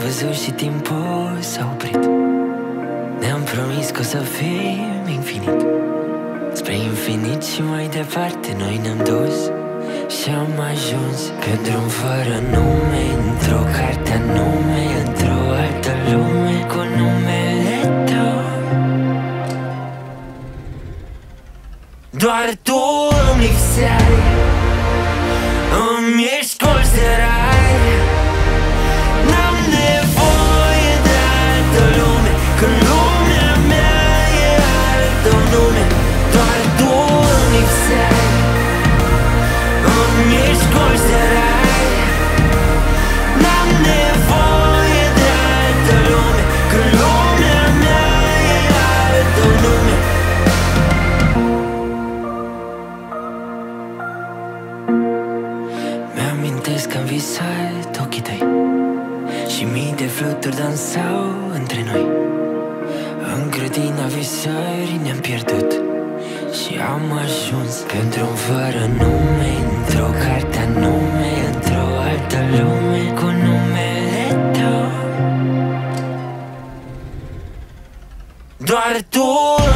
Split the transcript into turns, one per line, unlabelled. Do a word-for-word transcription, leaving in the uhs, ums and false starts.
văzut și timpul s-a oprit. Ne-am promis că o să fim infinit, spre infinit și mai departe noi ne-am dus și am ajuns pe drum fără nume, într-o carte anume, într-o altă lume cu numele tău. Doar tu îmi lipseai, îmi ești colț de rai. N-am nevoie de altă lume, când lumea mea e altă nume. Doar tu îmi lipseai, îmi ești colț de rai. N-am nevoie de altă lume, când lumea mea e altă nume. Mi-amintesc că am visat ochii tăi și mii de fluturi dansau între noi. În grădina visării ne-am pierdut și am ajuns pe drum fără nume, într-o carte anume, într-o altă lume cu numele tău. Doar tu